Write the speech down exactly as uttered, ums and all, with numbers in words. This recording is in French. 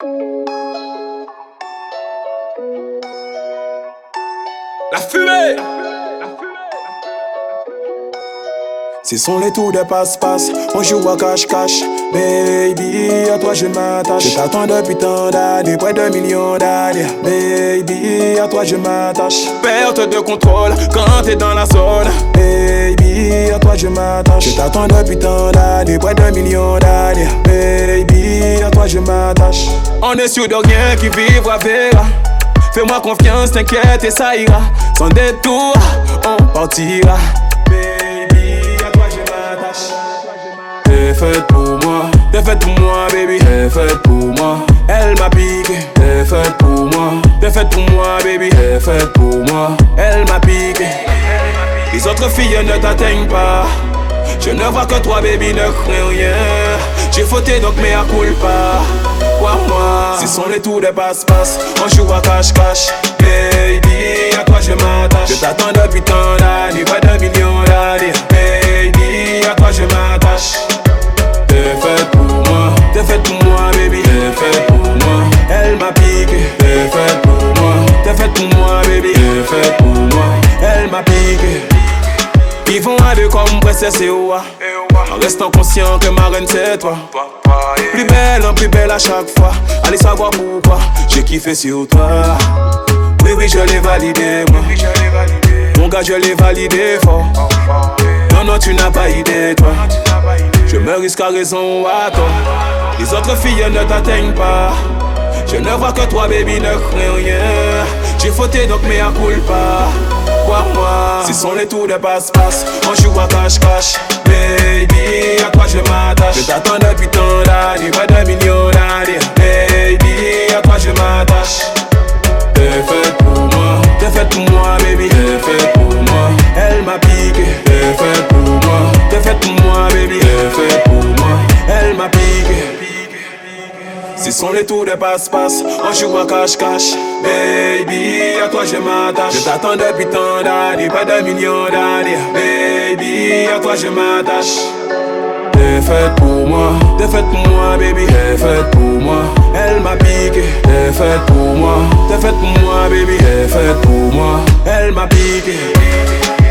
La fumée. Ce sont les tours de passe-passe, on joue à cache-cache. Baby, à toi je m'attache. Je t'attends depuis tant d'années, près de millions d'années. Baby, à toi je m'attache. Perte de contrôle quand t'es dans la zone. Baby, à toi je m'attache. Je t'attends depuis tant d'années, près de millions d'années. Baby, à toi je m'attache. On est sûr de rien qui vivra verra. Fais-moi confiance, t'inquiète et ça ira. Sans détour, on partira. T'es faite pour moi, t'es faite pour moi, baby. T'es faite pour moi, elle m'a piqué. T'es faite pour moi, t'es faite pour moi, baby. T'es faite pour moi, elle m'a piqué. Les autres filles ne t'atteignent pas. Je ne vois que toi, baby, ne crains rien. J'ai fauté donc mea culpa. Quoi moi, ce sont les tours de passe-passe. On joue à cache-cache. Baby, à toi je m'attache. Je t'attends depuis tant d'années, pas d'un million d'années. Baby, à toi je m'attache. T'es faite pour moi, t'es faite pour moi, baby. T'es faite pour moi, elle m'a piqué. T'es faite pour moi, t'es faite pour moi, baby. T'es faite pour moi, elle m'a piqué. Ils vont à deux comme princesse et Oua, en restant conscient que ma reine c'est toi. Plus belle, en plus belle à chaque fois. Allez savoir pourquoi j'ai kiffé sur toi. Oui, oui, je l'ai validé, moi. Mon gars, je l'ai validé fort. Non, non, tu n'as pas idée, toi. Je me risque à raison ou à tort. Les autres filles ne t'atteignent pas. Je ne vois que toi, baby, ne crains rien. J'ai fauté donc mea culpa. Quoi moi, ce sont les tours de passe-passe. On joue à cache-cache. Baby, à toi je m'attache. Je t'attends depuis tant d'années, pas de millions d'années. Baby, à toi je m'attache. T'es faite pour moi, t'es faite pour moi, baby. T'es faite pour moi, elle m'a piqué. T'es faite pour moi, t'es faite pour moi, baby. T'es faite pour moi, elle m'a piqué. Ce sont les tours de passe-passe, on joue à cache-cache. Baby, à toi je m'attache. Je t'attends depuis tant d'années, pas de millions d'années. Baby, à toi je m'attache. T'es faite pour moi, t'es faite pour moi, baby. T'es faite pour moi, elle m'a piqué. T'es faite pour moi, t'es faite pour moi, baby. T'es faite pour moi, elle m'a piqué.